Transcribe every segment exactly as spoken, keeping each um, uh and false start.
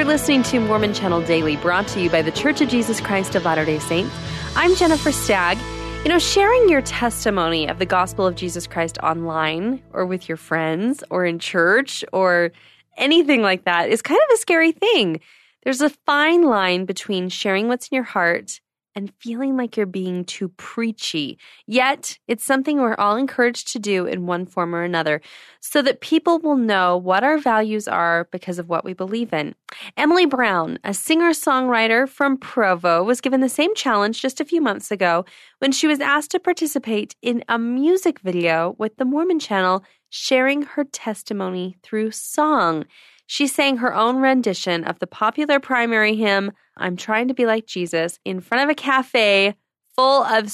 listening to Mormon Channel Daily, brought to you by The Church of Jesus Christ of Latter-day Saints. I'm Jennifer Stagg. You know, sharing your testimony of the gospel of Jesus Christ online or with your friends or in church or anything like that is kind of a scary thing. There's a fine line between sharing what's in your heart and feeling like you're being too preachy. Yet, it's something we're all encouraged to do in one form or another so that people will know what our values are because of what we believe in. Emily Brown, a singer-songwriter from Provo, was given the same challenge just a few months ago when she was asked to participate in a music video with the Mormon Channel, sharing her testimony through song. She sang her own rendition of the popular primary hymn, I'm Trying to Be Like Jesus, in front of a cafe full of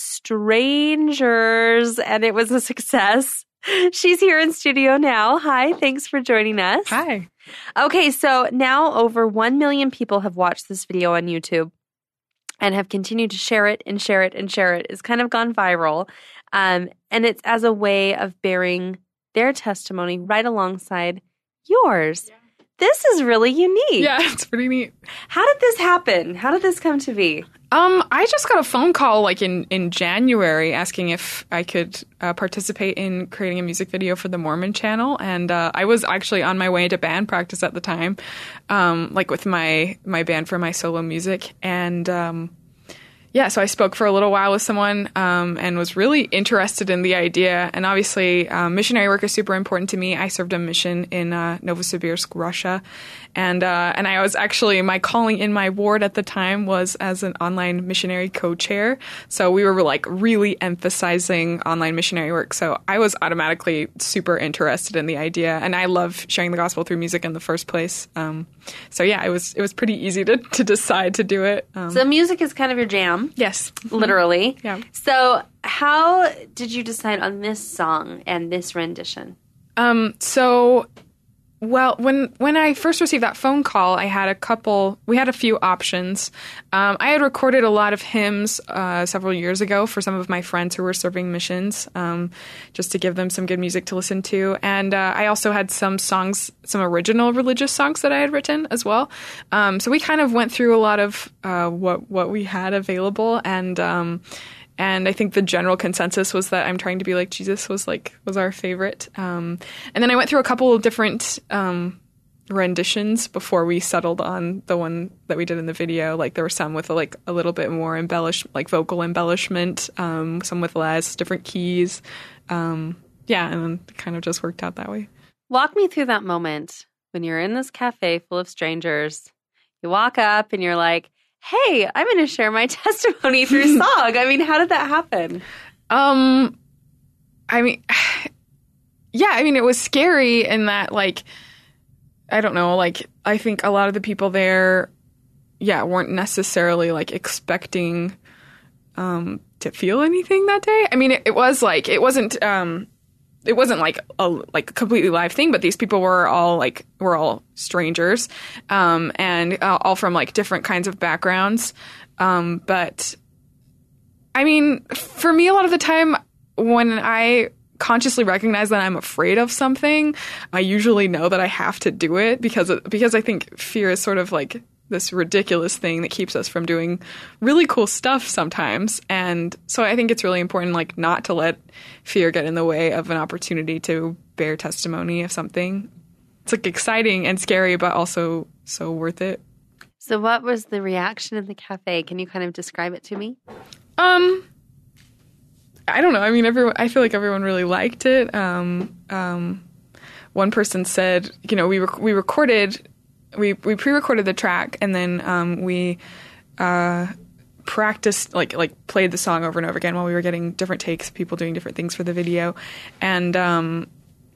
strangers, and it was a success. She's here in studio now. Hi, thanks for joining us. Hi. Okay, so now over one million people have watched this video on YouTube and have continued to share it and share it and share it. It's kind of gone viral, um, and it's as a way of bearing their testimony right alongside yours. Yeah. This is really unique. Yeah, it's pretty neat. How did this happen? How did this come to be? Um, I just got a phone call like in, in January asking if I could uh, participate in creating a music video for the Mormon Channel. And uh, I was actually on my way to band practice at the time, um, like with my, my band for my solo music. And um, yeah, so I spoke for a little while with someone um, and was really interested in the idea. And obviously, um, missionary work is super important to me. I served a mission in uh, Novosibirsk, Russia. And uh, and I was actually, my calling in my ward at the time was as an online missionary co-chair. So we were like really emphasizing online missionary work. So I was automatically super interested in the idea. And I love sharing the gospel through music in the first place. Um, so yeah, it was it was pretty easy to, to decide to do it. Um, so music is kind of your jam. Yes. Literally. Yeah. So how did you decide on this song and this rendition? Um, so... Well, when when I first received that phone call, I had a couple, we had a few options. Um, I had recorded a lot of hymns uh, several years ago for some of my friends who were serving missions, um, just to give them some good music to listen to. And uh, I also had some songs, some original religious songs that I had written as well. Um, so we kind of went through a lot of uh, what, what we had available, and um And I think the general consensus was that I'm Trying to Be Like Jesus was like was our favorite. Um, and then I went through a couple of different um, renditions before we settled on the one that we did in the video. Like there were some with a, like a little bit more embellish, like vocal embellishment, um, some with less, different keys. Um, yeah, and it kind of just worked out that way. Walk me through that moment when you're in this cafe full of strangers. You walk up and you're like, hey, I'm going to share my testimony through song. I mean, how did that happen? Um, I mean, yeah, I mean, it was scary in that, like, I don't know, like, I think a lot of the people there, yeah, weren't necessarily, like, expecting um, to feel anything that day. I mean, it, it was, like, it wasn't... Um, It wasn't like a like a completely live thing, but these people were all like were all strangers, um, and uh, all from like different kinds of backgrounds. Um, but I mean, for me, a lot of the time when I consciously recognize that I'm afraid of something, I usually know that I have to do it because because I think fear is sort of like this ridiculous thing that keeps us from doing really cool stuff sometimes. And so I think it's really important, like, not to let fear get in the way of an opportunity to bear testimony of something. It's like exciting and scary, but also so worth it. So what was the reaction in the cafe? Can you kind of describe it to me? Um, I don't know. I mean, everyone, I feel like everyone really liked it. Um, um, one person said, you know, we rec- we recorded We we pre-recorded the track, and then um, we uh, practiced, like like played the song over and over again while we were getting different takes, people doing different things for the video. And um,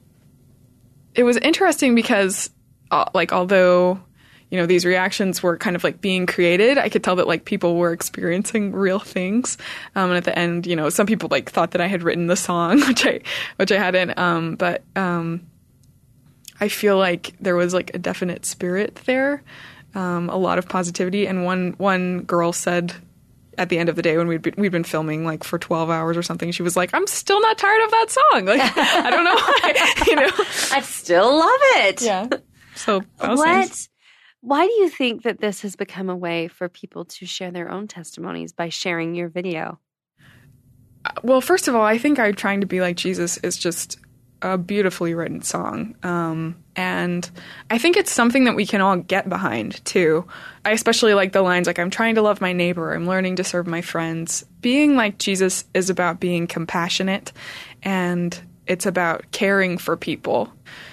it was interesting because, uh, like, although, you know, these reactions were kind of like being created, I could tell that like people were experiencing real things. Um, and at the end, you know, some people like thought that I had written the song, which I which I hadn't. Um, but um, I feel like there was like a definite spirit there, um, a lot of positivity. And one one girl said at the end of the day when we'd been, we'd been filming like for twelve hours or something, she was like, "I'm still not tired of that song. Like, I don't know why, you know, I still love it." Yeah. So that was what nice. Why do you think that this has become a way for people to share their own testimonies by sharing your video? Well, first of all, I think I'm Trying to Be Like Jesus is just a beautifully written song. Um, and I think it's something that we can all get behind, too. I especially like the lines like, I'm trying to love my neighbor, I'm learning to serve my friends. Being like Jesus is about being compassionate, and it's about caring for people.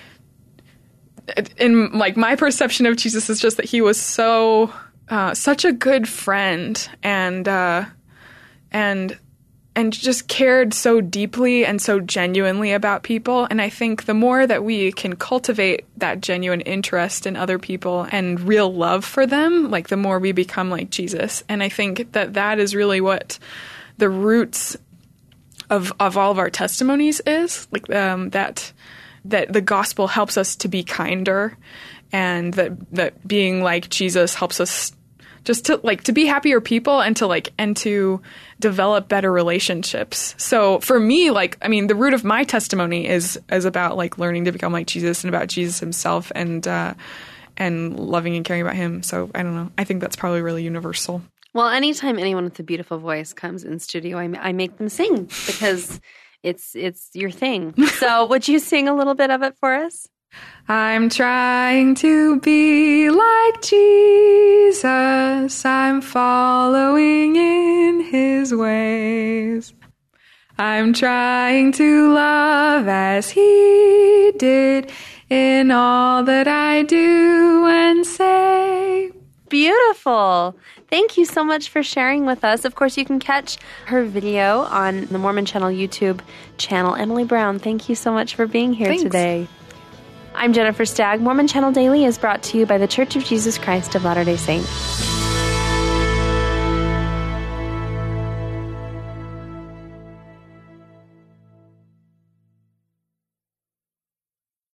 In like my perception of Jesus is just that he was so uh, such a good friend, and uh, and and just cared so deeply and so genuinely about people. And I think the more that we can cultivate that genuine interest in other people and real love for them, like the more we become like Jesus. And I think that that is really what the roots of of all of our testimonies is, like um, that that the gospel helps us to be kinder, and that that being like Jesus helps us just to like to be happier people and to like and to develop better relationships. So for me, like, I mean, the root of my testimony is is about like learning to become like Jesus and about Jesus himself, and uh, and loving and caring about him. So I don't know. I think that's probably really universal. Well, anytime anyone with a beautiful voice comes in studio, I, I make them sing because it's it's your thing. So would you sing a little bit of it for us? I'm trying to be like Jesus. I'm following in his ways. I'm trying to love as he did in all that I do and say. Beautiful. Thank you so much for sharing with us. Of course, you can catch her video on the Mormon Channel YouTube channel. Emily Brown, thank you so much for being here Thanks. today. I'm Jennifer Stagg. Mormon Channel Daily is brought to you by The Church of Jesus Christ of Latter-day Saints.